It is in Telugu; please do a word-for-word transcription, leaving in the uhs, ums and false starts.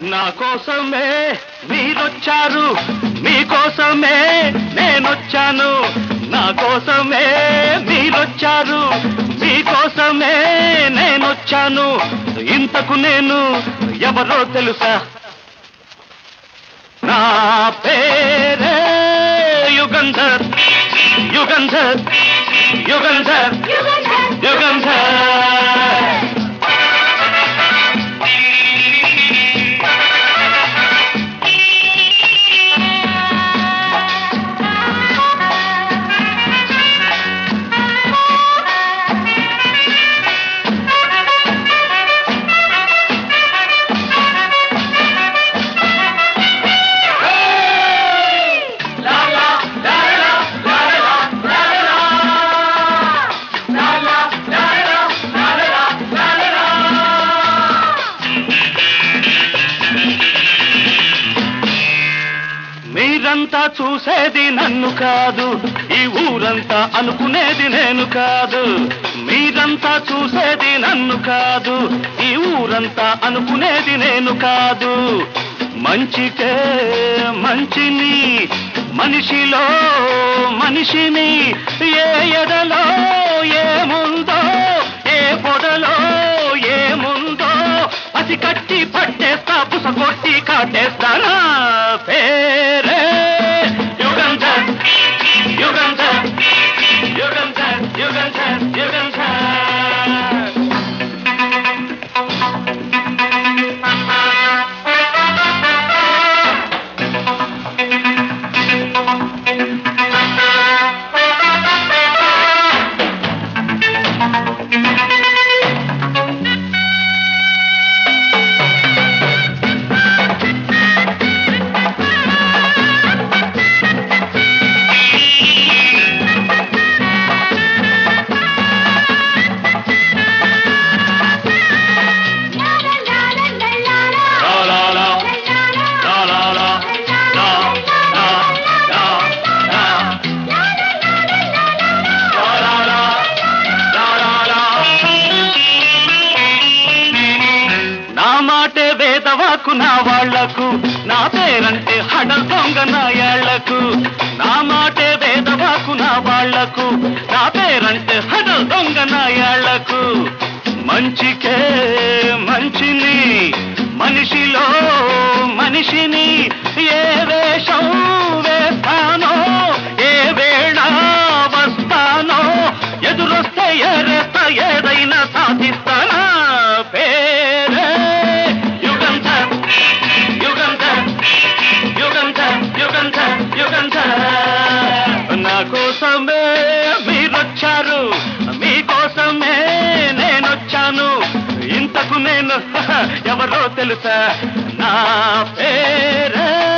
నా కోసమే మీరొచ్చారు, మీకోసమే నేనొచ్చాను. నా కోసమే మీరొచ్చారు, మీకోసమే నేనొచ్చాను. ఇంతకు నేను ఎవరో తెలుసా? నా పేరే యుగంధర్, యుగంధర్, యుగంధర్, యుగంధర్. మీరంతా చూసేది నన్ను కాదు, ఈ ఊరంతా అనుకునేది నేను కాదు. మీరంతా చూసేది నన్ను కాదు, ఈ ఊరంతా అనుకునేది నేను కాదు. మంచికే మంచిని, మనిషిలో మనిషిని, ఏ ఎడలో ఏముందో, ఏ పొడలో ఏముందో పసి కట్టి పట్టేస్తా, పుసగొట్టి కాటేస్తానా. పేరే యుగంధర్, యుగంధర్, యుగంధర్, యుగంధర్, యుగంధర్. వేదవాకు నా వాళ్లకు, నా పేరంటే హడల్ దొంగ నా ఏళ్లకు. నా మాటే వేదవాకు నా వాళ్లకు, నా పేరంటే హడల్ దొంగ నా ఏళ్లకు. మంచికే మంచిని, మనిషిలో మనిషిని, ఏ వేషం వేస్తానో, ఏ వేళ వస్తానో, ఎదురొస్తే ఎరేస్తా, ఏదైనా సాధిస్తానా. పేరే యుగంధర్, యుగంధర్, యుగంధర్, యుగంధర్, యుగంధర్. నా కోసమే మీరొచ్చారు, మీకోసమే నేనొచ్చాను. ఇంతకు నేను ఎవరో తెలుసా? నా పేరే